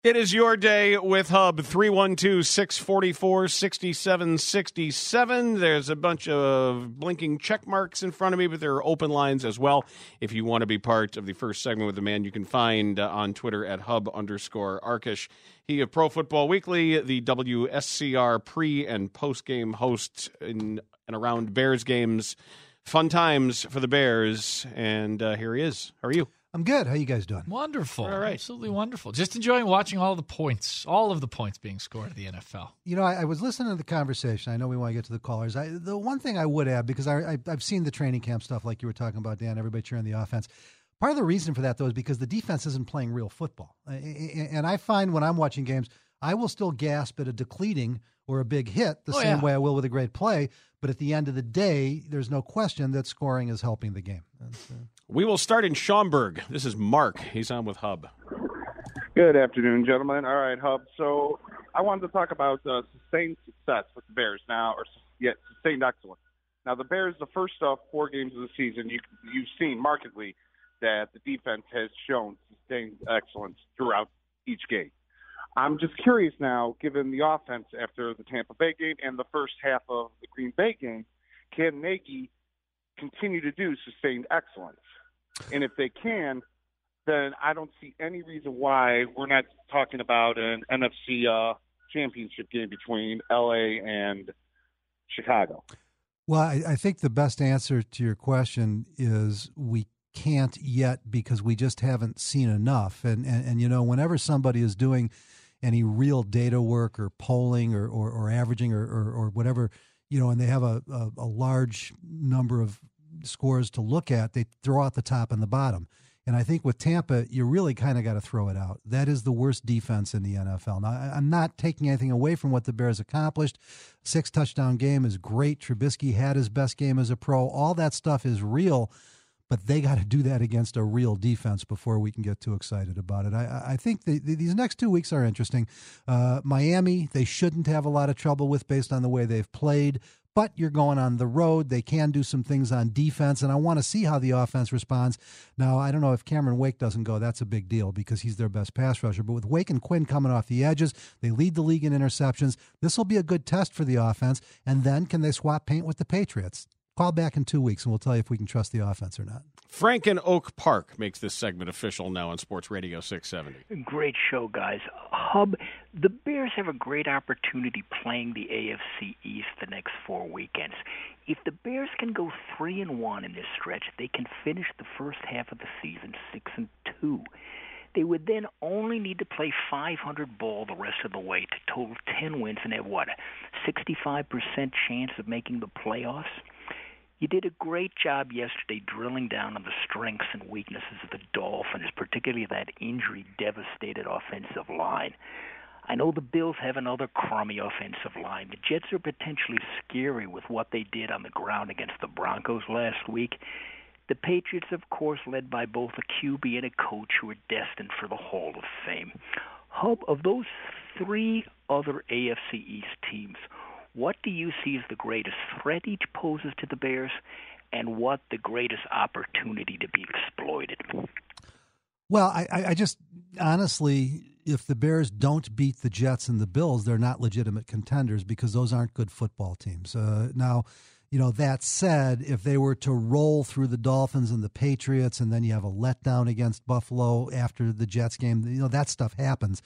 It is your day with Hub, 312-644-6767. There's a bunch of blinking check marks in front of me, but there are open lines as well. If you want to be part of the first segment with the man, you can find on Twitter at Hub_Arkish. He of Pro Football Weekly, the WSCR pre- and post-game host in and around Bears games. Fun times for the Bears, and here he is. How are you? I'm good. How you guys doing? Wonderful. All right. Absolutely wonderful. Just enjoying watching all of the points being scored in the NFL. You know, I was listening to the conversation. I know we want to get to the callers. The one thing I would add, because I've seen the training camp stuff like you were talking about, Dan, everybody cheering the offense. Part of the reason for that, though, is because the defense isn't playing real football. And I find when I'm watching games, I will still gasp at a decleating or a big hit the same way I will with a great play. But at the end of the day, there's no question that scoring is helping the game. We will start in Schaumburg. This is Mark. He's on with Hub. Good afternoon, gentlemen. All right, Hub. So I wanted to talk about sustained success with the Bears now, sustained excellence. Now, the Bears, the first 4 games of the season, you've seen markedly that the defense has shown sustained excellence throughout each game. I'm just curious now, given the offense after the Tampa Bay game and the first half of the Green Bay game, can Nagy continue to do sustained excellence? And if they can, then I don't see any reason why we're not talking about an NFC championship game between L.A. and Chicago. Well, I think the best answer to your question is we can't yet because we just haven't seen enough. And you know, whenever somebody is doing any real data work or polling or averaging or whatever, you know, and they have a large number of scores to look at, they throw out the top and the bottom. And I think with Tampa, you really kind of got to throw it out. That is the worst defense in the NFL. Now, I'm not taking anything away from what the Bears accomplished. 6-touchdown game is great. Trubisky had his best game as a pro. All that stuff is real, but they got to do that against a real defense before we can get too excited about it. I think these next 2 weeks are interesting. Miami, they shouldn't have a lot of trouble with based on the way they've played. But you're going on the road. They can do some things on defense, and I want to see how the offense responds. Now, I don't know if Cameron Wake doesn't go. That's a big deal because he's their best pass rusher. But with Wake and Quinn coming off the edges, they lead the league in interceptions. This will be a good test for the offense. And then can they swap paint with the Patriots? Call back in 2 weeks, and we'll tell you if we can trust the offense or not. Frank in Oak Park makes this segment official now on Sports Radio 670. Great show, guys. Hub, the Bears have a great opportunity playing the AFC East the next 4 weekends. If the Bears can go 3-1 in this stretch, they can finish the first half of the season 6-2. They would then only need to play 500 ball the rest of the way to total 10 wins and have, a 65% chance of making the playoffs? You did a great job yesterday drilling down on the strengths and weaknesses of the Dolphins, particularly that injury-devastated offensive line. I know the Bills have another crummy offensive line. The Jets are potentially scary with what they did on the ground against the Broncos last week. The Patriots, of course, led by both a QB and a coach who are destined for the Hall of Fame. Hub, of those 3 other AFC East teams, what do you see as the greatest threat each poses to the Bears, and what the greatest opportunity to be exploited? Well, I just honestly, if the Bears don't beat the Jets and the Bills, they're not legitimate contenders because those aren't good football teams. Now, you know, that said, if they were to roll through the Dolphins and the Patriots and then you have a letdown against Buffalo after the Jets game, you know, that stuff happens.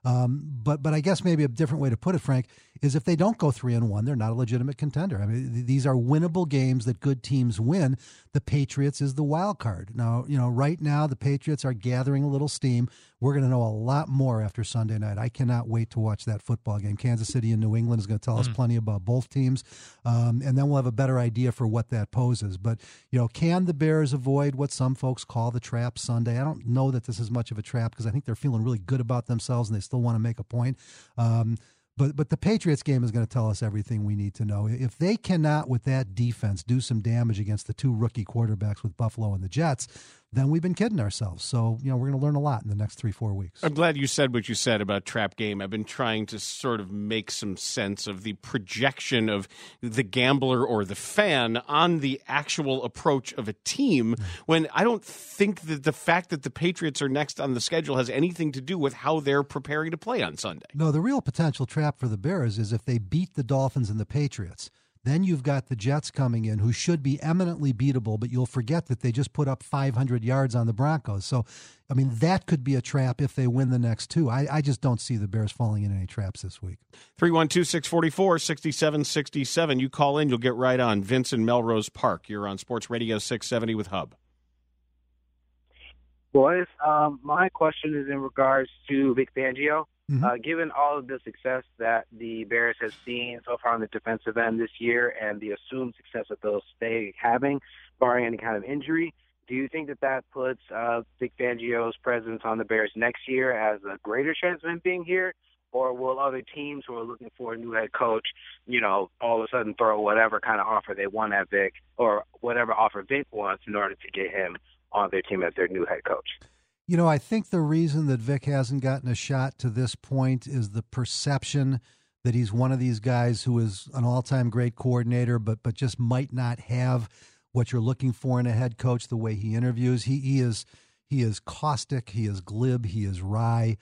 But I guess maybe a different way to put it, Frank, is if they don't go 3-1, they're not a legitimate contender. I mean, these are winnable games that good teams win. The Patriots is the wild card. Now, you know, right now the Patriots are gathering a little steam. We're going to know a lot more after Sunday night. I cannot wait to watch that football game. Kansas City and New England is going to tell us plenty about both teams, and then we'll have a better idea for what that poses. But, you know, can the Bears avoid what some folks call the trap Sunday? I don't know that this is much of a trap because I think they're feeling really good about themselves and they still want to make a point. But the Patriots game is going to tell us everything we need to know. If they cannot, with that defense, do some damage against the two rookie quarterbacks with Buffalo and the Jets, then we've been kidding ourselves. So, we're going to learn a lot in the next 3-4 weeks. I'm glad you said what you said about trap game. I've been trying to sort of make some sense of the projection of the gambler or the fan on the actual approach of a team when I don't think that the fact that the Patriots are next on the schedule has anything to do with how they're preparing to play on Sunday. No, the real potential trap for the Bears is if they beat the Dolphins and the Patriots. Then you've got the Jets coming in who should be eminently beatable, but you'll forget that they just put up 500 yards on the Broncos. So, that could be a trap if they win the next two. I just don't see the Bears falling in any traps this week. 312-644-6767. You call in, you'll get right on. Vince in Melrose Park. You're on Sports Radio 670 with Hub. Boys, my question is in regards to Vic Fangio. Mm-hmm. Given all of the success that the Bears have seen so far on the defensive end this year and the assumed success that they'll stay having, barring any kind of injury, do you think that puts Vic Fangio's presence on the Bears next year as a greater chance of him being here? Or will other teams who are looking for a new head coach, all of a sudden throw whatever kind of offer they want at Vic or whatever offer Vic wants in order to get him on their team as their new head coach? I think the reason that Vic hasn't gotten a shot to this point is the perception that he's one of these guys who is an all-time great coordinator, but just might not have what you're looking for in a head coach. The way he interviews, he is caustic, he is glib, he is wry.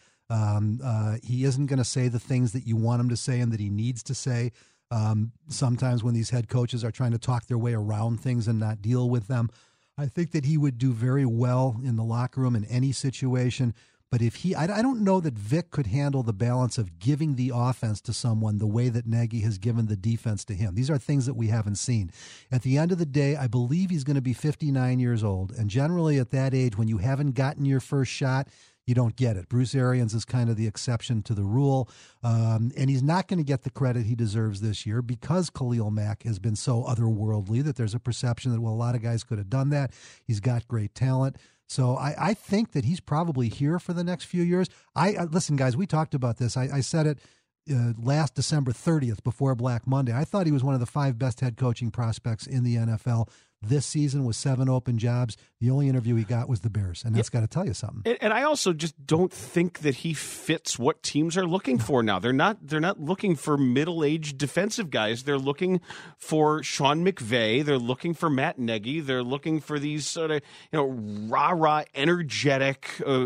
He isn't going to say the things that you want him to say and that he needs to say. Sometimes when these head coaches are trying to talk their way around things and not deal with them, I think that he would do very well in the locker room in any situation. But I don't know that Vic could handle the balance of giving the offense to someone the way that Nagy has given the defense to him. These are things that we haven't seen. At the end of the day, I believe he's going to be 59 years old. And generally at that age, when you haven't gotten your first shot, you don't get it. Bruce Arians is kind of the exception to the rule. And he's not going to get the credit he deserves this year because Khalil Mack has been so otherworldly that there's a perception that, a lot of guys could have done that. He's got great talent. So I think that he's probably here for the next few years. Listen, guys, we talked about this. I said it last December 30th before Black Monday. I thought he was one of the 5 best head coaching prospects in the NFL. This season with 7 open jobs, the only interview he got was the Bears, and that's got to tell you something. And I also just don't think that he fits what teams are looking for now. They're not looking for middle-aged defensive guys. They're looking for Sean McVay. They're looking for Matt Nagy. They're looking for these sort of rah-rah, energetic,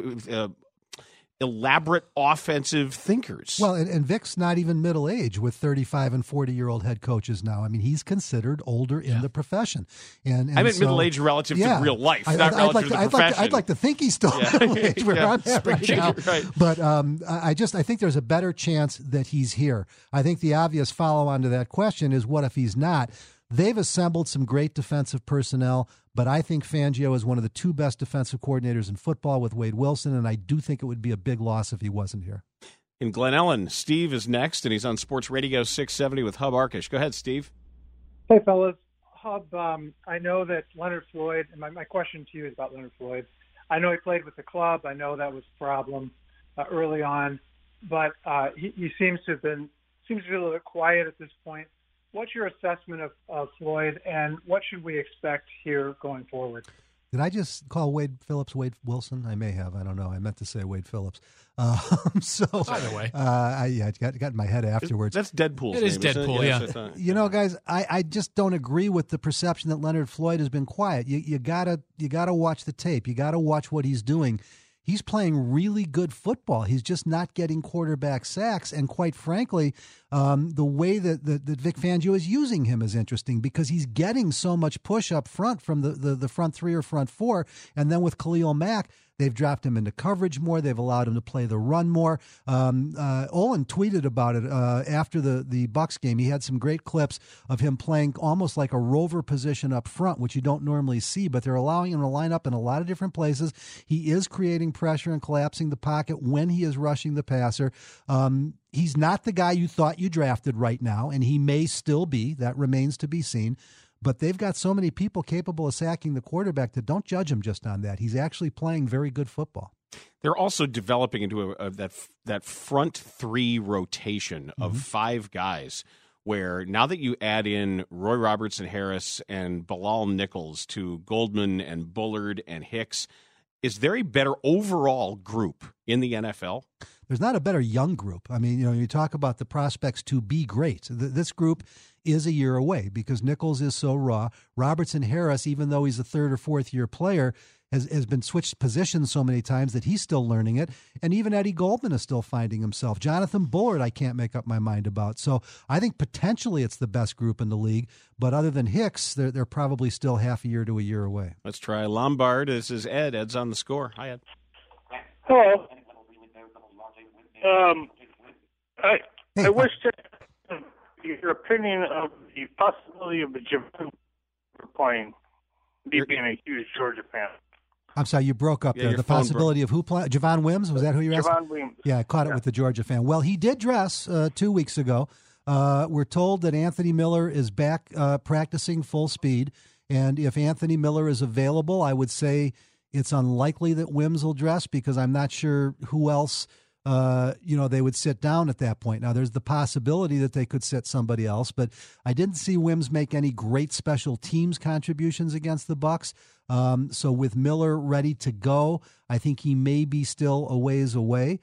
elaborate offensive thinkers. Well, and Vic's not even middle-aged with 35 and 40-year-old head coaches now. He's considered older in the profession. And I meant middle-aged relative to real life, not relative to the profession. I'd like to think he's still middle-aged where I'm at right now. Right. But I think there's a better chance that he's here. I think the obvious follow-on to that question is, what if he's not? They've assembled some great defensive personnel, but I think Fangio is one of the 2 best defensive coordinators in football with Wade Wilson, and I do think it would be a big loss if he wasn't here. In Glen Ellen, Steve is next, and he's on Sports Radio 670 with Hub Arkush. Go ahead, Steve. Hey, fellas. Hub, I know that Leonard Floyd, and my question to you is about Leonard Floyd. I know he played with the club. I know that was a problem early on, but he seems to be a little bit quiet at this point. What's your assessment of Floyd, and what should we expect here going forward? Did I just call Wade Phillips Wade Wilson? I may have. I don't know. I meant to say Wade Phillips. So either way, I got in my head afterwards. That's Deadpool's name. It is Deadpool, yeah. Guys, I just don't agree with the perception that Leonard Floyd has been quiet. You gotta watch the tape. You gotta watch what he's doing. He's playing really good football. He's just not getting quarterback sacks. And quite frankly, the way that Vic Fangio is using him is interesting because he's getting so much push up front from the front 3 or front 4. And then with Khalil Mack, they've dropped him into coverage more. They've allowed him to play the run more. Olin tweeted about it after the Bucs game. He had some great clips of him playing almost like a rover position up front, which you don't normally see, but they're allowing him to line up in a lot of different places. He is creating pressure and collapsing the pocket when he is rushing the passer. He's not the guy you thought you drafted right now, and he may still be. That remains to be seen. But they've got so many people capable of sacking the quarterback that don't judge him just on that. He's actually playing very good football. They're also developing into that front three rotation of 5 guys, where now that you add in Roy Robertson Harris and Bilal Nichols to Goldman and Bullard and Hicks, is there a better overall group in the NFL? There's not a better young group. I mean, you talk about the prospects to be great. This group is a year away because Nichols is so raw. Robertson Harris, even though he's a 3rd or 4th year player, has been switched positions so many times that he's still learning it. And even Eddie Goldman is still finding himself. Jonathan Bullard, I can't make up my mind about. So I think potentially it's the best group in the league. But other than Hicks, they're probably still half a year to a year away. Let's try Lombard. This is Ed. Ed's on the score. Hi, Ed. Hello. I wish to your opinion of the possibility of the Javon playing, me being a huge Georgia fan. I'm sorry, you broke up there. The possibility of who playing? Javon Wims? Was that who you were asking? Javon Wims. Yeah, I caught it with the Georgia fan. Well, he did dress 2 weeks ago. We're told that Anthony Miller is back practicing full speed. And if Anthony Miller is available, I would say it's unlikely that Wims will dress because I'm not sure who else they would sit down at that point. Now, there's the possibility that they could sit somebody else, but I didn't see Wims make any great special teams contributions against the Bucs. So with Miller ready to go, I think he may be still a ways away.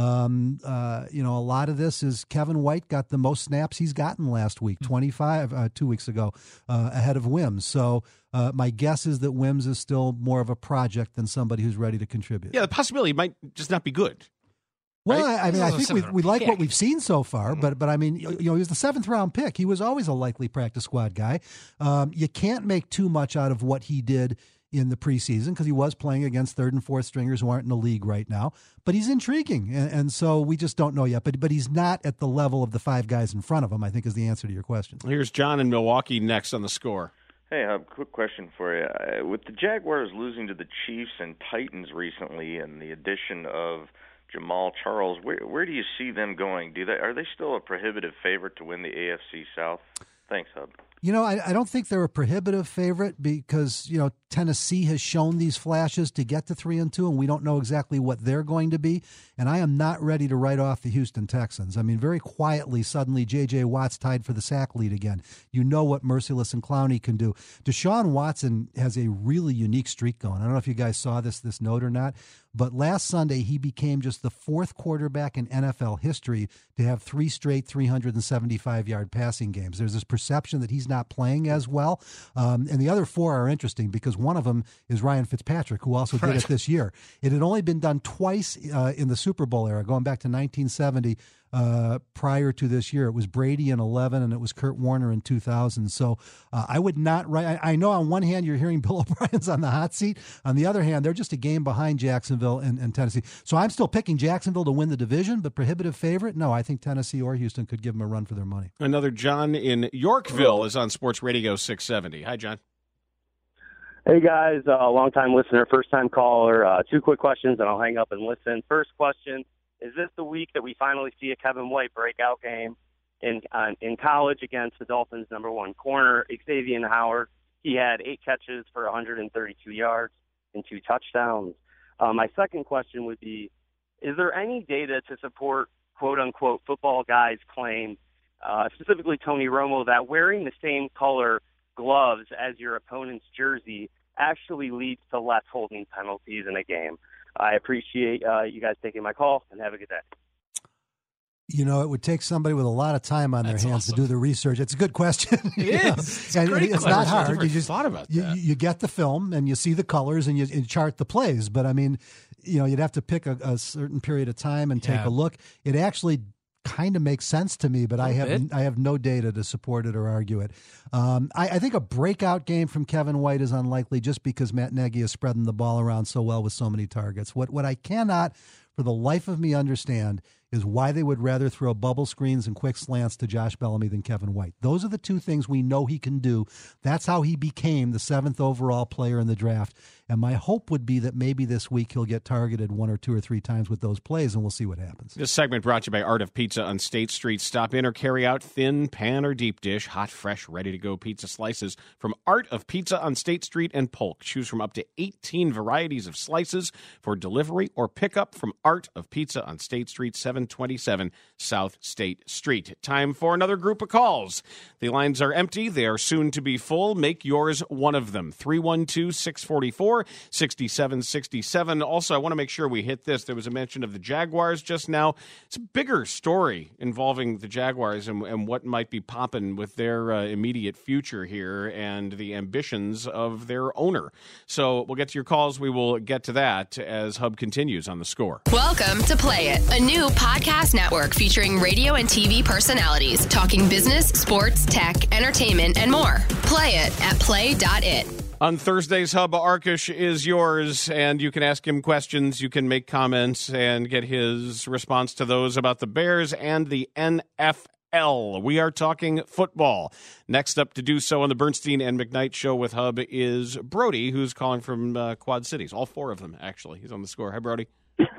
A lot of this is Kevin White got the most snaps he's gotten last week, 25 2 weeks ago, ahead of Wims. So my guess is that Wims is still more of a project than somebody who's ready to contribute. Yeah, the possibility might just not be good. Well, right? I mean, I think we like what we've seen so far, but I mean, he was the 7th round pick. He was always a likely practice squad guy. You can't make too much out of what he did in the preseason because he was playing against 3rd and 4th stringers who aren't in the league right now. But he's intriguing, and so we just don't know yet. But he's not at the level of the 5 guys in front of him, I think is the answer to your question. Here's John in Milwaukee next on the score. Hey, I have a quick question for you. With the Jaguars losing to the Chiefs and Titans recently and the addition of Jamal Charles, where do you see them going? Are they still a prohibitive favorite to win the AFC South? Thanks, Hub. I don't think they're a prohibitive favorite because, Tennessee has shown these flashes to get to 3-2, and we don't know exactly what they're going to be. And I am not ready to write off the Houston Texans. I mean, very quietly, suddenly J.J. Watt's tied for the sack lead again. You know what Merciless and Clowney can do. Deshaun Watson has a really unique streak going. I don't know if you guys saw this note or not, but last Sunday he became just the 4th quarterback in NFL history to have 3 straight 375-yard passing games. There's this perception that he's not playing as well. And the other 4 are interesting because one of them is Ryan Fitzpatrick, who also did it this year. It had only been done twice in the Super Bowl era, going back to 1970. Prior to this year, it was Brady in 2011 and it was Kurt Warner in 2000. So I would not write. I know on one hand you're hearing Bill O'Brien's on the hot seat. On the other hand, they're just a game behind Jacksonville and Tennessee. So I'm still picking Jacksonville to win the division, but prohibitive favorite? No, I think Tennessee or Houston could give them a run for their money. Another John in Yorkville is on Sports Radio 670. Hi, John. Hey, guys. Long-time listener, first-time caller. 2 quick questions, and I'll hang up and listen. First question, is this the week that we finally see a Kevin White breakout game in college against the Dolphins' number 1 corner, Xavier Howard? He had 8 catches for 132 yards and 2 touchdowns. My second question would be, is there any data to support quote-unquote football guys' claim, specifically Tony Romo, that wearing the same color gloves as your opponent's jersey actually leads to less holding penalties in a game? I appreciate you guys taking my call, and have a good day. It would take somebody with a lot of time on their hands to do the research. It's a good question. It is. It's a great question. Not hard. You just thought about that. You get the film and you see the colors and you chart the plays. But I mean, you'd have to pick a certain period of time and take a look. It actually kind of makes sense to me, but I have no data to support it or argue it. I think a breakout game from Kevin White is unlikely just because Matt Nagy is spreading the ball around so well with so many targets. What I cannot for the life of me understand is why they would rather throw bubble screens and quick slants to Josh Bellamy than Kevin White. Those are the two things we know he can do. That's how he became the 7th overall player in the draft. And my hope would be that maybe this week he'll get targeted 1 or 2 or 3 times with those plays, and we'll see what happens. This segment brought to you by Art of Pizza on State Street. Stop in or carry out thin, pan, or deep dish, hot, fresh, ready-to-go pizza slices from Art of Pizza on State Street and Polk. Choose from up to 18 varieties of slices for delivery or pickup from Art of Pizza on State Street, 727 South State Street. Time for another group of calls. The lines are empty. They are soon to be full. Make yours one of them. 312-644-6767. Also, I want to make sure we hit this. There was a mention of the Jaguars just now. It's a bigger story involving the Jaguars and what might be popping with their immediate future here and the ambitions of their owner. So we'll get to your calls. We will get to that as Hub continues on The Score. Welcome to Play It, a new podcast network featuring radio and TV personalities talking business, sports, tech, entertainment, and more. Play it at play.it. On Thursday's Hub, Arkush is yours, and you can ask him questions, you can make comments, and get his response to those about the Bears and the NFL. We are talking football. Next up to do so on the Bernstein and McKnight Show with Hub is Brody, who's calling from Quad Cities. All 4 of them, actually. He's on The Score. Hi, Brody.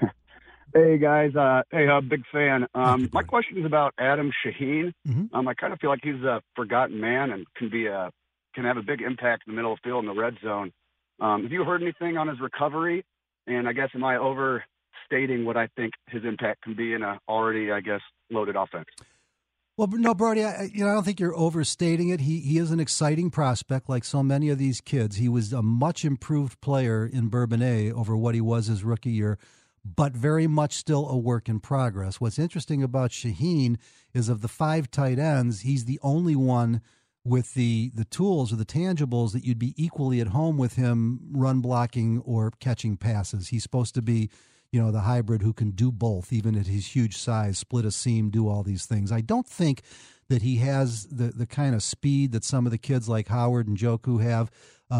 Hey, guys. Hey, Hub, big fan. My question is about Adam Shaheen. I kind of feel like he's a forgotten man and can have a big impact in the middle of the field in the red zone. Have you heard anything on his recovery? And I guess, am I overstating what I think his impact can be in a already, I guess, loaded offense? Well, no, Brody, I don't think you're overstating it. He is an exciting prospect, like so many of these kids. He was a much improved player in Bourbonnais over what he was his rookie year, but very much still a work in progress. What's interesting about Shaheen is of the 5 tight ends, he's the only one with the tools or the tangibles that you'd be equally at home with him run blocking or catching passes. He's supposed to be, the hybrid who can do both, even at his huge size, split a seam, do all these things. I don't think that he has the kind of speed that some of the kids like Howard and Njoku have,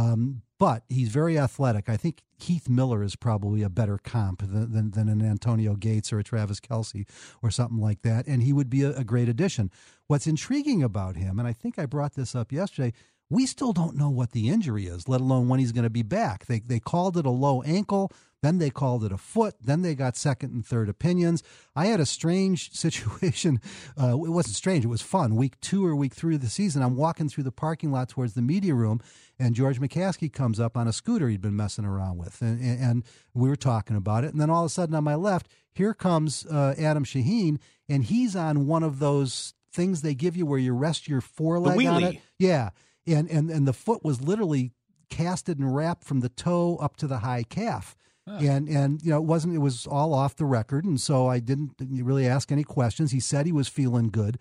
but he's very athletic. I think Heath Miller is probably a better comp than an Antonio Gates or a Travis Kelce or something like that, and he would be a great addition. What's intriguing about him, and I think I brought this up yesterday, we still don't know what the injury is, let alone when he's going to be back. They called it a low ankle, then they called it a foot, then they got second and third opinions. I had a strange situation. It wasn't strange, it was fun. Week 2 or week 3 of the season, I'm walking through the parking lot towards the media room, and George McCaskey comes up on a scooter he'd been messing around with, and we were talking about it. And then all of a sudden on my left, here comes Adam Shaheen, and he's on one of those things they give you where you rest your foreleg on it. Yeah, and the foot was literally casted and wrapped from the toe up to the high calf. And it was all off the record, and so I didn't really ask any questions. He said he was feeling good.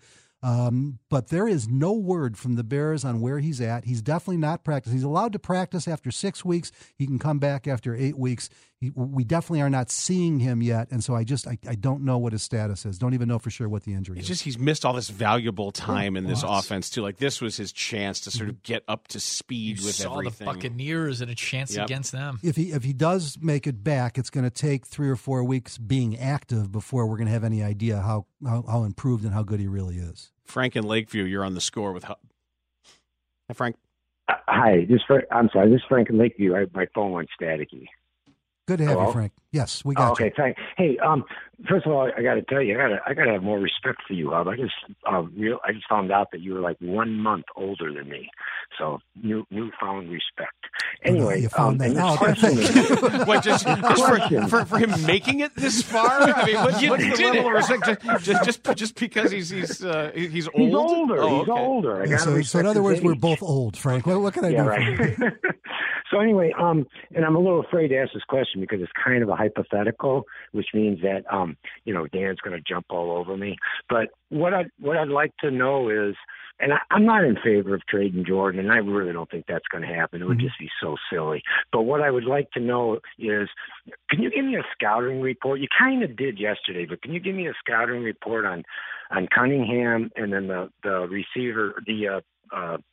But there is no word from the Bears on where he's at. He's definitely not practicing. He's allowed to practice after 6 weeks. He can come back after 8 weeks. We definitely are not seeing him yet, and so I don't know what his status is. Don't even know for sure what the injury is. It's just he's missed all this valuable time in this offense, too. Like, this was his chance to sort of get up to speed with everything. You saw the Buccaneers and a chance against them. If he does make it back, it's going to take 3 or 4 weeks being active before we're going to have any idea how improved and how good he really is. Frank in Lakeview, you're on The Score with Hub. Hi, Frank. Hi, I'm sorry. This is Frank in Lakeview. My phone went staticky. Good to have you, Frank. Yes, we got you. Okay, thanks. Hey, first of all, I got to tell you, I got to have more respect for you, Hub. I just found out that you were like 1 month older than me, so newfound respect. Anyway, you found that. What, just for him making it this far? I mean, what's the level of respect? Just because he's old? He's older. Oh, He's older. So in other words, we're both old, Frank. What can I do? Right. So anyway, and I'm a little afraid to ask this question because it's kind of a hypothetical, which means that Dan's going to jump all over me. But what I'd like to know is, and I'm not in favor of trading Jordan, and I really don't think that's going to happen. It would just be so silly. But what I would like to know is, can you give me a scouting report? You kind of did yesterday, but can you give me a scouting report on Cunningham and then the receiver, the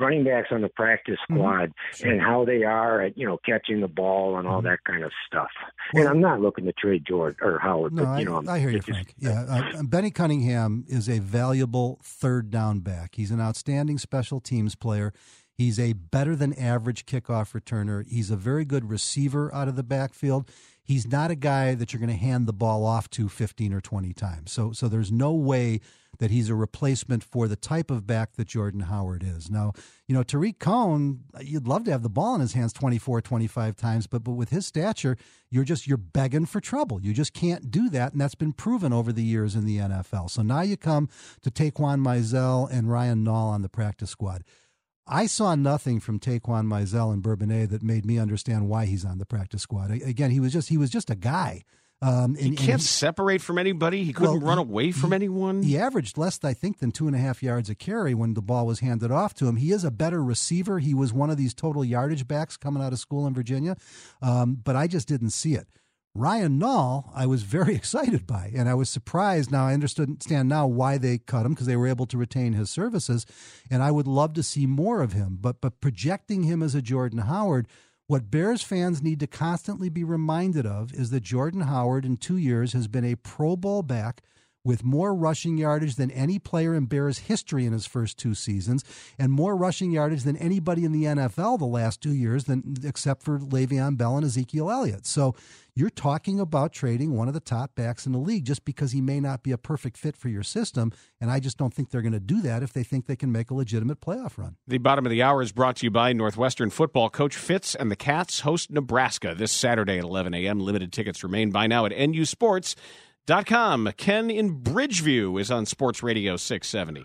running backs on the practice squad and how they are at, catching the ball and all that kind of stuff. Well, and I'm not looking to trade George or Howard. No, but, I hear you, Frank. Benny Cunningham is a valuable third down back. He's an outstanding special teams player. He's a better than average kickoff returner. He's a very good receiver out of the backfield. He's not a guy that you're going to hand the ball off to 15 or 20 times. So there's no way that he's a replacement for the type of back that Jordan Howard is. Now, Tariq Cohen, you'd love to have the ball in his hands 24, 25 times, but with his stature, you're begging for trouble. You just can't do that, and that's been proven over the years in the NFL. So now you come to Taquan Mizell and Ryan Nall on the practice squad. I saw nothing from Taquan Mizell and Bourbonnais that made me understand why he's on the practice squad. Again, he was just a guy. He can't separate from anybody. He couldn't run away from anyone. He averaged less, I think, than 2.5 yards a carry when the ball was handed off to him. He is a better receiver. He was one of these total yardage backs coming out of school in Virginia, but I just didn't see it. Ryan Nall, I was very excited by, and I was surprised. Now, I understand now why they cut him, because they were able to retain his services, and I would love to see more of him. But projecting him as a Jordan Howard, what Bears fans need to constantly be reminded of is that Jordan Howard in 2 years has been a Pro Bowl back with more rushing yardage than any player in Bears history in his first 2 seasons, and more rushing yardage than anybody in the NFL the last 2 years, except for Le'Veon Bell and Ezekiel Elliott. So you're talking about trading one of the top backs in the league just because he may not be a perfect fit for your system, and I just don't think they're going to do that if they think they can make a legitimate playoff run. The bottom of the hour is brought to you by Northwestern football. Coach Fitz and the Cats host Nebraska this Saturday at 11 a.m. Limited tickets remain. Buy now at NUSports.com. Ken in Bridgeview is on Sports Radio 670.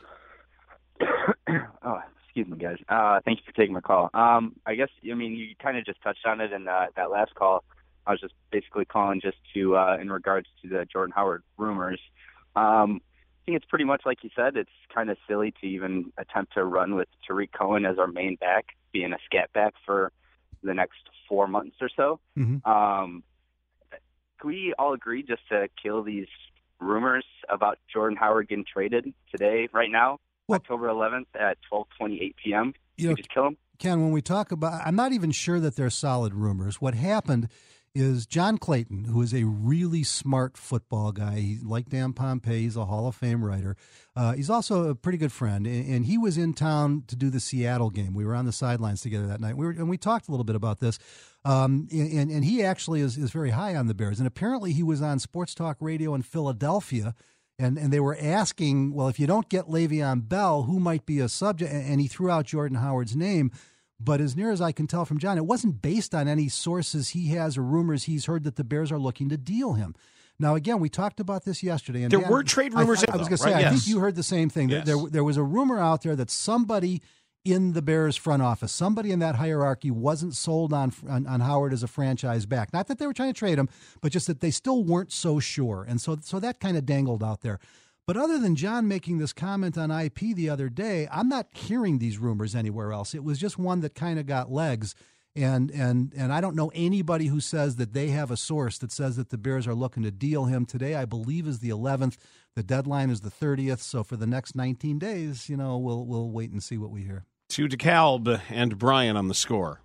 Oh, excuse me, guys. Thank you for taking my call. I guess, you kind of just touched on it in that last call. I was just basically calling just to, in regards to the Jordan Howard rumors. I think it's pretty much like you said. It's kind of silly to even attempt to run with Tariq Cohen as our main back, being a scat back for the next 4 months or so. Mm-hmm. Can we all agree just to kill these rumors about Jordan Howard getting traded today, right now, October 11th at 12:28 p.m.? Just kill him? Ken, when we talk about, I'm not even sure that they're solid rumors. What happened is John Clayton, who is a really smart football guy, he, like Dan Pompei, he's a Hall of Fame writer. He's also a pretty good friend, and he was in town to do the Seattle game. We were on the sidelines together that night. We talked a little bit about this. And he actually is very high on the Bears. And apparently he was on Sports Talk Radio in Philadelphia, and they were asking, well, if you don't get Le'Veon Bell, who might be a subject? And he threw out Jordan Howard's name. But as near as I can tell from John, it wasn't based on any sources he has or rumors he's heard that the Bears are looking to deal him. Now, again, we talked about this yesterday. And there were trade rumors. I was going to say, I think you heard the same thing. Yes. There was a rumor out there that somebody in the Bears front office, somebody in that hierarchy wasn't sold on Howard as a franchise back. Not that they were trying to trade him, but just that they still weren't so sure. And so that kind of dangled out there. But other than John making this comment on IP the other day, I'm not hearing these rumors anywhere else. It was just one that kind of got legs. And I don't know anybody who says that they have a source that says that the Bears are looking to deal him. Today, I believe, is the 11th. The deadline is the 30th. So for the next 19 days, we'll wait and see what we hear. To DeKalb and Brian on the score.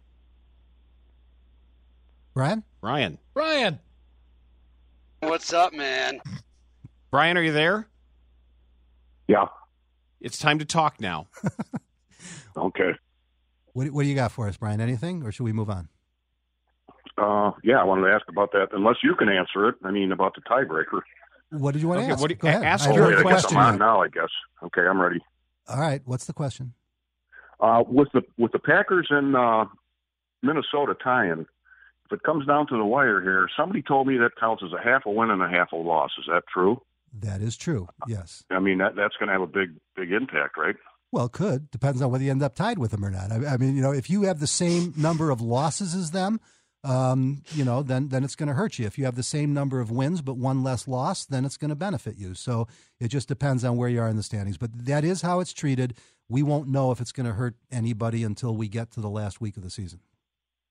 Brian? Brian. What's up, man? Brian, are you there? Yeah. It's time to talk now. Okay. What do you got for us, Brian? Anything, or should we move on? Yeah, I wanted to ask about that. Unless you can answer it, about the tiebreaker. What did you want to ask? Go ahead. Ask your question. I'm on now, I guess. Okay, I'm ready. All right. What's the question? With the Packers and Minnesota tie-in, if it comes down to the wire here, somebody told me that counts as a half a win and a half a loss. Is that true? That is true, yes. That's going to have a big impact, right? Well, it could. Depends on whether you end up tied with them or not. If you have the same number of losses as them, then it's going to hurt you. If you have the same number of wins but one less loss, then it's going to benefit you. So it just depends on where you are in the standings. But that is how it's treated. We won't know if it's going to hurt anybody until we get to the last week of the season.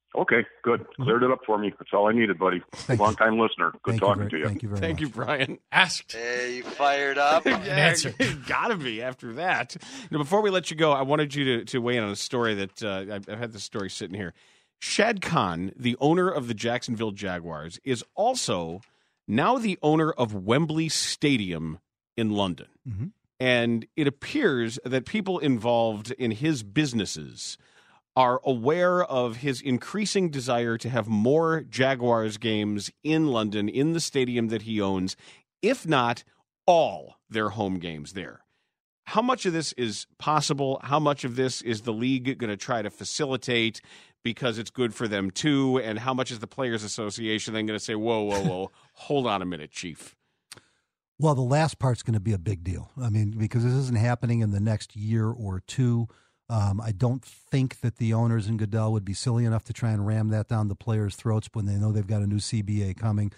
Okay, good. Cleared it up for me. That's all I needed, buddy. Long-time listener. Good talking to you. Thank you very much. Thank you, Brian. Asked. Hey, you fired up? Answer. Gotta be after that. Now, before we let you go, I wanted you to weigh in on a story that I've had this story sitting here. Shad Khan, the owner of the Jacksonville Jaguars, is also now the owner of Wembley Stadium in London. Mm-hmm. And it appears that people involved in his businesses are aware of his increasing desire to have more Jaguars games in London, in the stadium that he owns, if not all their home games there. How much of this is possible? How much of this is the league going to try to facilitate because it's good for them too? And how much is the Players Association then going to say, whoa, hold on a minute, Chief? Well, the last part's going to be a big deal. I mean, because this isn't happening in the next year or two. I don't think that the owners in Goodell would be silly enough to try and ram that down the players' throats when they know they've got a new CBA coming.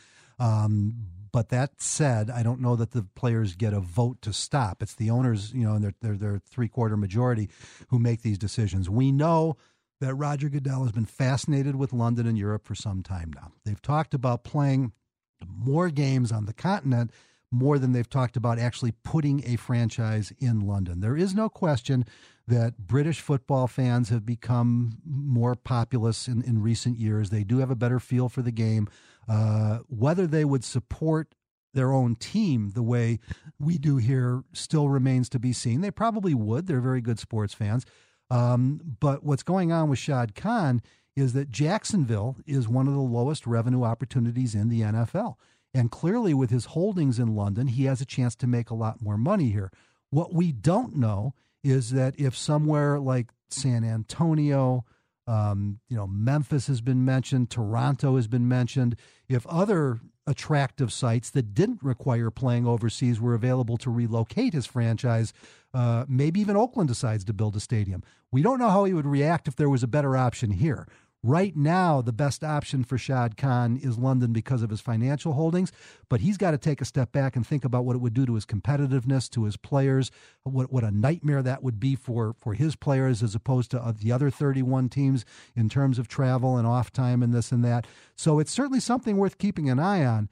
But that said, I don't know that the players get a vote to stop. It's the owners, and they're three-quarter majority who make these decisions. We know that Roger Goodell has been fascinated with London and Europe for some time now. They've talked about playing more games on the continent more than they've talked about actually putting a franchise in London. There is no question that British football fans have become more populous in recent years. They do have a better feel for the game. Whether they would support their own team the way we do here still remains to be seen. They probably would. They're very good sports fans. But what's going on with Shad Khan is that Jacksonville is one of the lowest revenue opportunities in the NFL. And clearly with his holdings in London, he has a chance to make a lot more money here. What we don't know is that if somewhere like San Antonio, Memphis has been mentioned, Toronto has been mentioned, if other attractive sites that didn't require playing overseas were available to relocate his franchise, maybe even Oakland decides to build a stadium. We don't know how he would react if there was a better option here. Right now, the best option for Shad Khan is London because of his financial holdings, but he's got to take a step back and think about what it would do to his competitiveness, to his players, what a nightmare that would be for his players as opposed to the other 31 teams in terms of travel and off time and this and that. So it's certainly something worth keeping an eye on,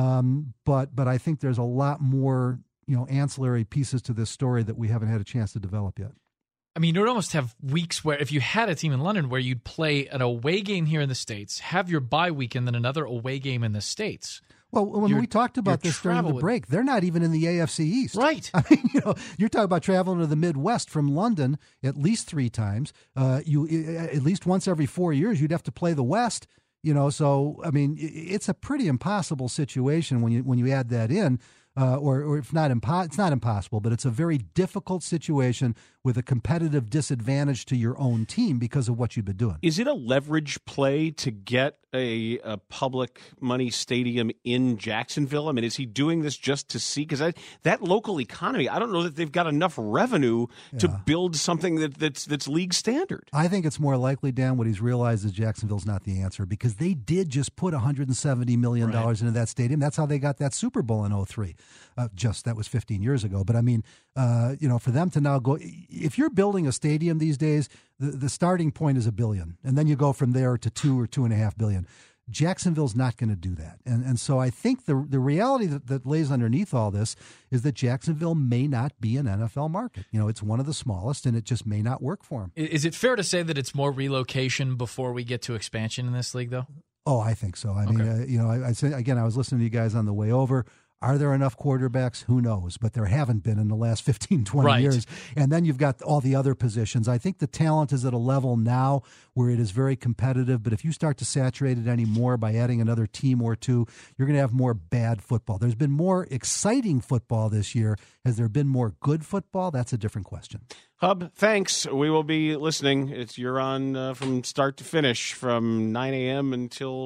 but I think there's a lot more ancillary pieces to this story that we haven't had a chance to develop yet. I mean, you'd almost have weeks where if you had a team in London where you'd play an away game here in the States, have your bye week, and then another away game in the States. Well, when we talked about this during the break, they're not even in the AFC East. Right. I mean, you're talking about traveling to the Midwest from London at least 3 times. You at least once every 4 years, you'd have to play the West. So I mean, it's a pretty impossible situation when you add that in. Or if not, it's not impossible, but it's a very difficult situation with a competitive disadvantage to your own team because of what you've been doing. Is it a leverage play to get a public money stadium in Jacksonville? I mean, is he doing this just to see? Because that local economy, I don't know that they've got enough revenue to build something that's league standard. I think it's more likely, Dan, what he's realized is Jacksonville's not the answer because they did just put $170 million into that stadium. That's how they got that Super Bowl in 2003. That was 15 years ago. But I mean, for them to now go, if you're building a stadium these days, the starting point is $1 billion, and then you go from there to $2 or $2.5 billion. Jacksonville's not going to do that. And so I think the reality that lays underneath all this is that Jacksonville may not be an NFL market. It's one of the smallest, and it just may not work for them. Is it fair to say that it's more relocation before we get to expansion in this league, though? Oh, I think so. I mean, I say again, I was listening to you guys on the way over. Are there enough quarterbacks? Who knows? But there haven't been in the last 15, 20 years. And then you've got all the other positions. I think the talent is at a level now where it is very competitive. But if you start to saturate it anymore by adding another team or two, you're going to have more bad football. There's been more exciting football this year. Has there been more good football? That's a different question. Hub, thanks. We will be listening. You're on from start to finish from 9 a.m. until,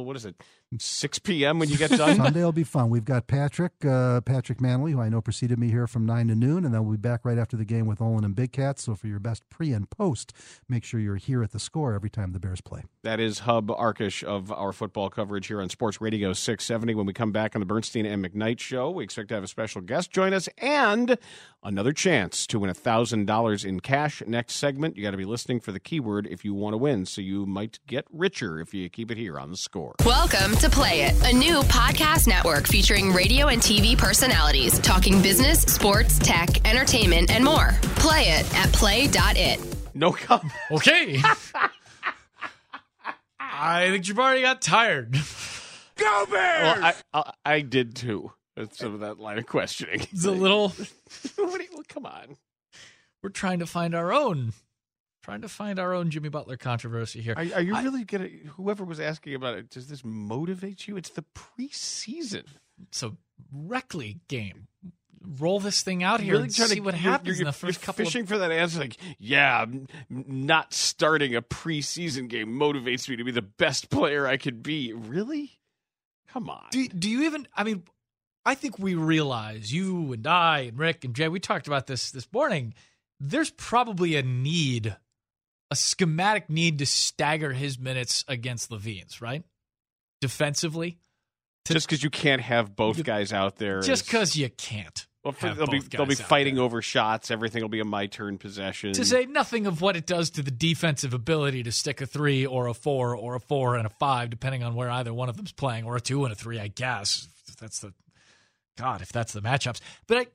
6 p.m. when you get done? Sunday will be fun. We've got Patrick Manley, who I know preceded me here from 9 to noon, and then we'll be back right after the game with Olin and Big Cat. So for your best pre and post, make sure you're here at the Score every time the Bears play. That is Hub Arkush of our football coverage here on Sports Radio 670. When we come back on the Bernstein and McKnight Show, we expect to have a special guest join us and Another chance to win $1,000 in cash next segment. You got to be listening for the keyword if you want to win, so you might get richer if you keep it here on The Score. Welcome to Play It, a new podcast network featuring radio and TV personalities talking business, sports, tech, entertainment, and more. Play it at play.it. No comment. Okay. I think Jabari got tired. Go Bears! Well, I did too. Some of that line of questioning. It's a little. Come on. We're trying to find our own Jimmy Butler controversy here. Are you really gonna? Whoever was asking about it, does this motivate you? It's the preseason. It's a rec league game. Roll this thing out here really and see what happens in the first couple. Fishing for that answer, like, yeah, not starting a preseason game motivates me to be the best player I could be. Really? Come on. Do you even? I mean, I think we realize, you and I and Rick and Jay, we talked about this morning. There's probably a schematic need to stagger his minutes against LaVine's, right? Defensively. Just because you can't have both guys out there. Just because you can't. Well, they'll be fighting over shots. Everything will be a my-turn possession. To say nothing of what it does to the defensive ability to stick a 3 or a 4 or a 4 and a 5, depending on where either one of them's playing, or a 2 and a 3, I guess. If that's the matchups. But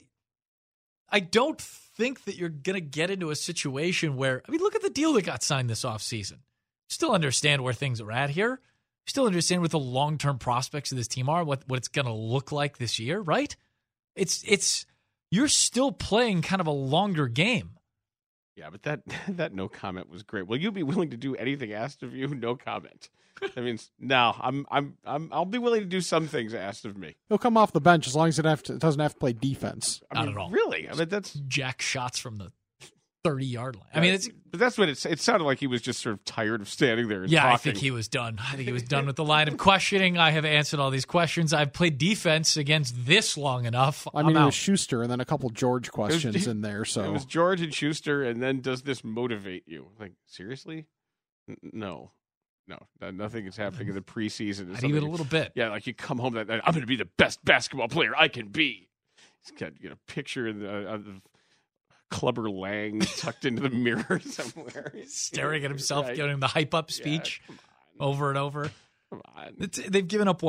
I don't think that you're going to get into a situation where, I mean, look at the deal that got signed this offseason. Still understand where things are at here. Still understand what the long-term prospects of this team are, what it's going to look like this year, right? It's you're still playing kind of a longer game. Yeah, but that no comment was great. Will you be willing to do anything asked of you? No comment. That means no. I'll be willing to do some things asked of me. He'll come off the bench as long as it doesn't have to play defense. Not at all. Really? I mean, that's jack shots from the 30-yard line. I mean, it's but that's what it sounded like. He was just sort of tired of standing there and talking. talking. I think he was done. With the line of questioning. I have answered all these questions. I've played defense against this long enough. I mean, it was Schuster and then a couple George questions in there. So it was George and Schuster, and then does this motivate you? Like, seriously? No, nothing is happening in the preseason. Not even a little bit. Yeah, like you come home that night, I'm going to be the best basketball player I can be. He's got a picture of Clubber Lang tucked into the mirror somewhere. Staring at himself, giving him the hype-up speech over and over. Come on. They've given up,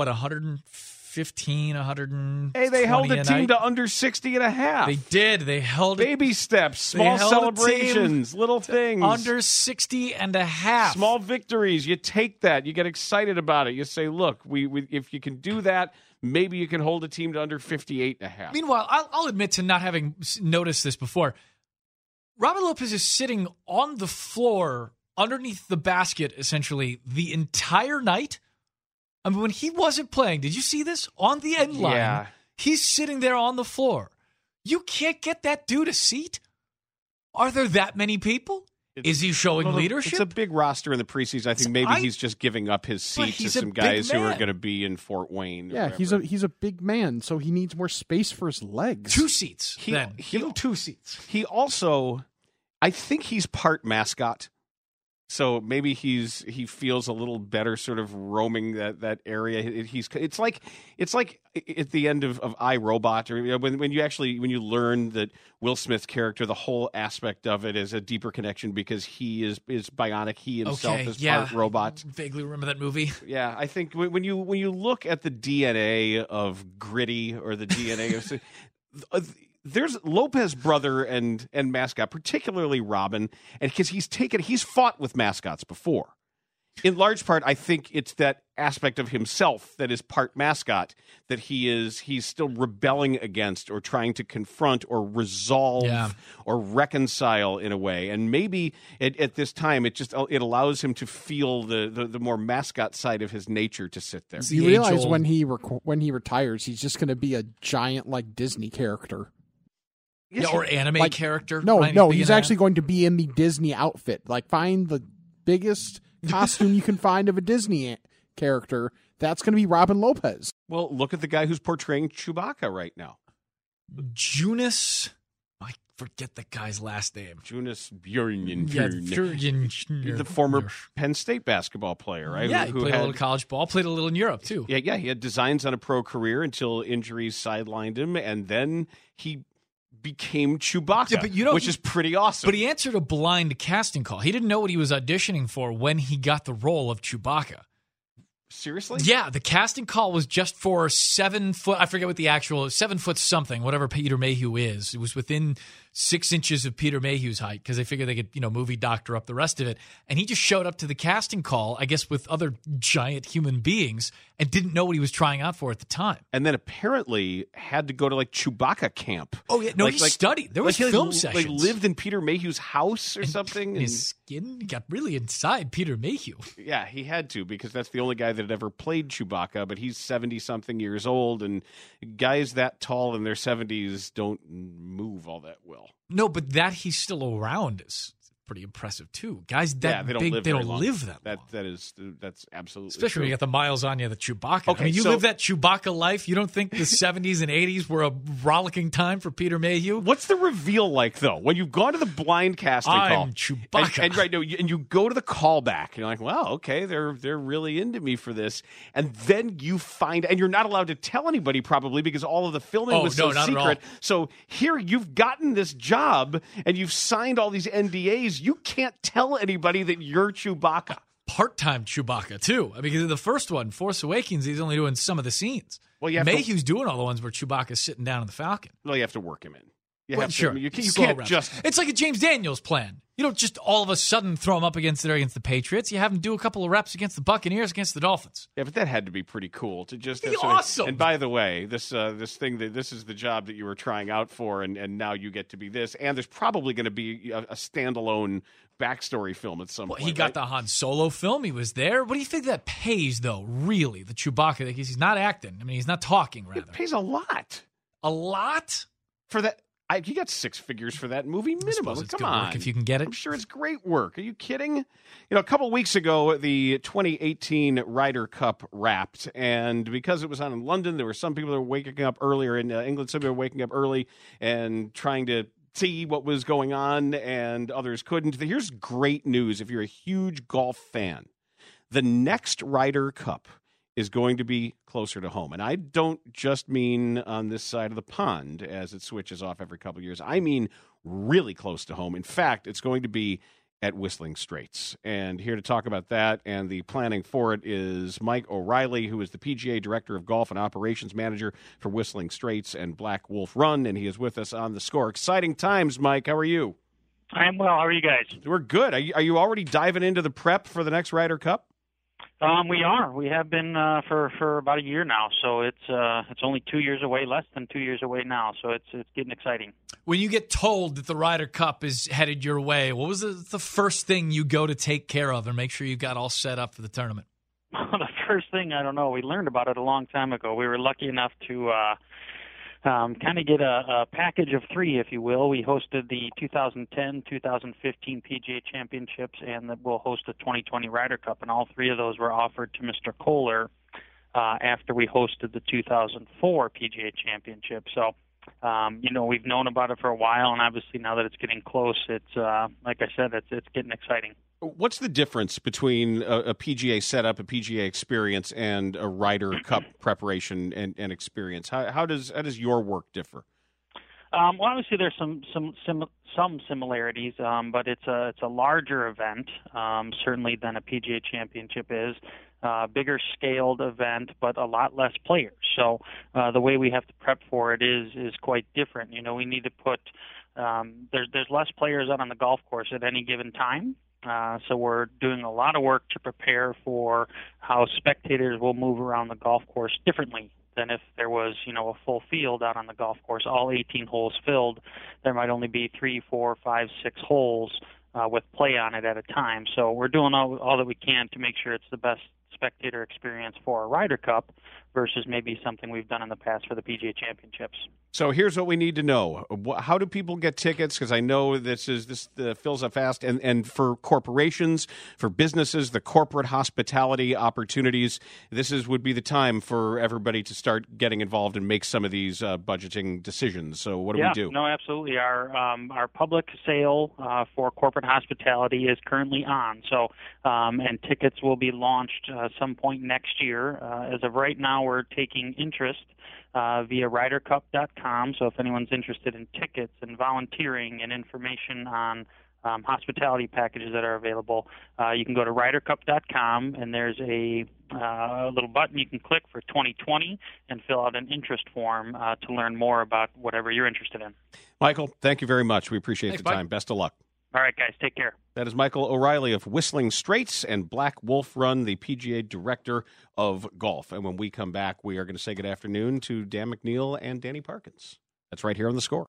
115, 120 Hey, they held a team night? to under 60 and a half. They did. They held baby steps, small celebrations, little things. Under 60 and a half. Small victories. You take that. You get excited about it. You say, look, we if you can do that, maybe you can hold a team to under 58 and a half. Meanwhile, I'll admit to not having noticed this before. Robin Lopez is sitting on the floor underneath the basket, essentially, the entire night. I mean, when he wasn't playing, did you see this? On the end line, yeah. He's sitting there on the floor. You can't get that dude a seat? Are there that many people? Is he showing leadership? It's a big roster in the preseason. I think maybe he's just giving up his seat to some guys who are going to be in Fort Wayne. Yeah, he's a big man, so he needs more space for his legs. 2 seats. Give him 2 seats. He also, I think he's part mascot. So maybe he feels a little better sort of roaming that area. It's like at the end of iRobot, or when you learn that Will Smith's character, the whole aspect of it is a deeper connection because he is bionic. He himself is part robot. Vaguely remember that movie. Yeah, I think when you look at the DNA of Gritty or the DNA of there's Lopez brother and mascot, particularly Robin, and because he's fought with mascots before. In large part, I think it's that aspect of himself that is part mascot that he's still rebelling against or trying to confront or resolve or reconcile in a way. And maybe at this time it allows him to feel the more mascot side of his nature to sit there. You realize when he retires, he's just going to be a giant like Disney character. Yeah, or anime character. No, he's actually going to be in the Disney outfit. Like, find the biggest costume you can find of a Disney character. That's going to be Robin Lopez. Well, look at the guy who's portraying Chewbacca right now. Jonas, I forget the guy's last name. Jonas Bjorn. Yeah, the former Penn State basketball player, right? Yeah, he played a little college ball, played a little in Europe, too. Yeah, he had designs on a pro career until injuries sidelined him, and then he became Chewbacca, which is pretty awesome. But he answered a blind casting call. He didn't know what he was auditioning for when he got the role of Chewbacca. Seriously? Yeah, the casting call was just for 7 foot. I forget what the actual 7 foot something, whatever Peter Mayhew is. It was within 6 inches of Peter Mayhew's height because they figured they could, movie doctor up the rest of it. And he just showed up to the casting call, I guess, with other giant human beings and didn't know what he was trying out for at the time. And then apparently had to go to Chewbacca camp. Oh yeah, no, he studied. There was film sessions. He lived in Peter Mayhew's house or something. His skin got really inside Peter Mayhew. Yeah, he had to because that's the only guy that had ever played Chewbacca. But he's 70-something years old, and guys that tall in their 70s don't move all that well. No, but that he's still around is pretty impressive too. Guys that they don't big, live they very don't long. live that long. That's absolutely Especially true. when you got the miles on you, the Chewbacca. Okay, I mean, you so- live that Chewbacca life. You don't think the 70s and 80s were a rollicking time for Peter Mayhew? What's the reveal like, though? When you've gone to the blind casting call, I'm Chewbacca. and you go to the callback, you're like, well, okay, they're really into me for this, and then you find, and you're not allowed to tell anybody probably because all of the filming was so not at all. secret. So here you've gotten this job, and you've signed all these NDAs. You can't tell anybody that you're Chewbacca. Part-time Chewbacca, too. Because the first one, Force Awakens, he's only doing some of the scenes. Well, you have Mayhew's doing all the ones where Chewbacca's sitting down in the Falcon. Well, you have to work him in. You Well, have to- sure. you Slow can't reps. just. It's like a James Daniels plan. You don't just all of a sudden throw him up against the Patriots. You have him do a couple of reps against the Buccaneers, against the Dolphins. Yeah, but that had to be pretty cool to just. Be have somebody- awesome. And by the way, this thing that this is the job that you were trying out for, and now you get to be this. And there's probably going to be a standalone backstory film at some Well, point. he got right? the Han Solo film. He was there. What do you think that pays, though, really, the Chewbacca? Because he's not acting. I mean, he's not talking, rather. It pays a lot. A lot? For that. He got 6 figures for that movie minimum. suppose it's Come good work on. if you can get it. I'm sure it's great work. Are you kidding? A couple weeks ago, the 2018 Ryder Cup wrapped, and because it was on in London, there were some people that were waking up earlier in England. Some people were waking up early and trying to see what was going on, and others couldn't. Here's great news if you're a huge golf fan. The next Ryder Cup is going to be closer to home. And I don't just mean on this side of the pond as it switches off every couple of years. I mean really close to home. In fact, it's going to be at Whistling Straits. And here to talk about that and the planning for it is Mike O'Reilly, who is the PGA Director of Golf and Operations Manager for Whistling Straits and Black Wolf Run, and he is with us on The Score. Exciting times, Mike. How are you? I'm well. How are you guys? We're good. Are you already diving into the prep for the next Ryder Cup? We are. We have been for about a year now. So it's only 2 years away, less than 2 years away now. So it's getting exciting. When you get told that the Ryder Cup is headed your way, what was the first thing you go to take care of and make sure you got all set up for the tournament? The first thing, I don't know. We learned about it a long time ago. We were lucky enough to kind of get a package of 3, if you will. We hosted the 2010, 2015 PGA Championships, and we'll host the 2020 Ryder Cup, and all 3 of those were offered to Mr. Kohler after we hosted the 2004 PGA Championship. So, we've known about it for a while, and obviously now that it's getting close, it's like I said, it's getting exciting. What's the difference between a PGA setup, a PGA experience, and a Ryder Cup preparation and experience? How does your work differ? Well, obviously there's some similarities, but it's a larger event, certainly than a PGA Championship is. Bigger scaled event, but a lot less players. So the way we have to prep for it is quite different. We need to put there's less players out on the golf course at any given time. So we're doing a lot of work to prepare for how spectators will move around the golf course differently than if there was, a full field out on the golf course, all 18 holes filled. There might only be 3, 4, 5, 6 holes with play on it at a time. So we're doing all that we can to make sure it's the best spectator experience for a Ryder Cup versus maybe something we've done in the past for the PGA Championships. So here's what we need to know. How do people get tickets? Because I know this fills up fast. And for corporations, for businesses, the corporate hospitality opportunities, would be the time for everybody to start getting involved and make some of these budgeting decisions. So what do we do? No, absolutely. Our public sale for corporate hospitality is currently on. So and tickets will be launched some point next year. As of right now, we're taking interest via RyderCup.com. So if anyone's interested in tickets and volunteering and information on hospitality packages that are available, you can go to RyderCup.com, and there's a little button you can click for 2020 and fill out an interest form to learn more about whatever you're interested in. Michael, thank you very much. We appreciate the time. Best of luck. All right, guys, take care. That is Michael O'Reilly of Whistling Straits and Black Wolf Run, the PGA Director of Golf. And when we come back, we are going to say good afternoon to Dan McNeil and Danny Parkins. That's right here on The Score.